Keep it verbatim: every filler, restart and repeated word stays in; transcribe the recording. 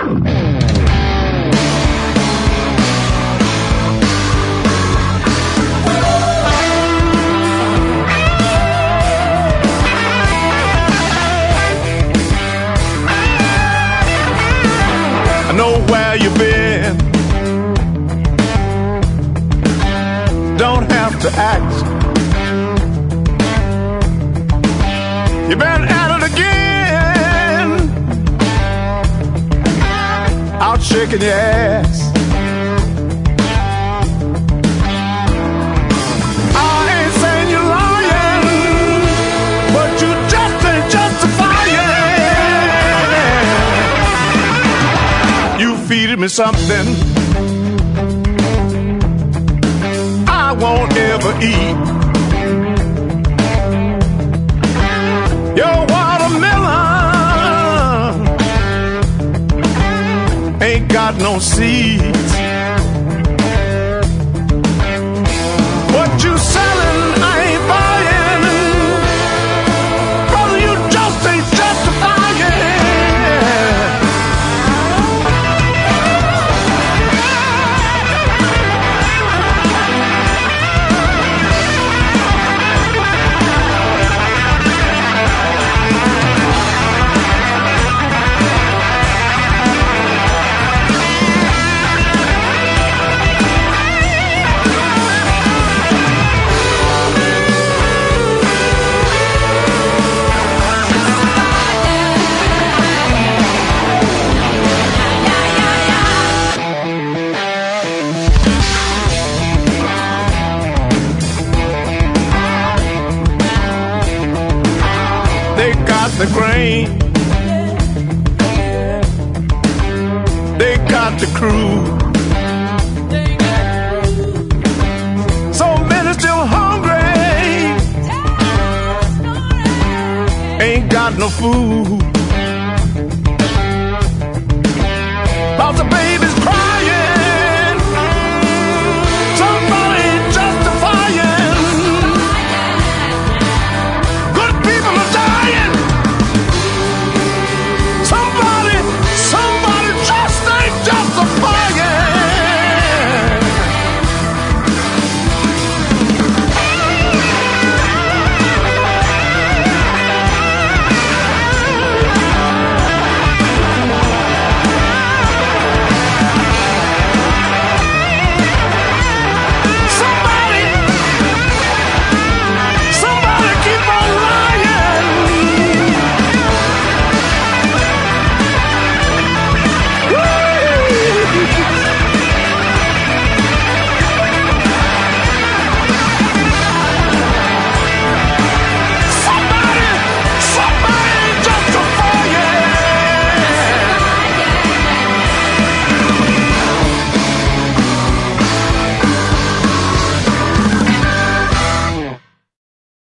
I know where you've been, don't have to ask. You've been at it again, out shaking your ass. I ain't saying you're lying, but you just ain't justifying. You feeding me something I won't ever eat. Your watermelon ain't got no seeds. What you selling, I ain't buying. Brother, you just ain't justifying. They got the grain, they got the crew. So many still hungry, ain't got no food.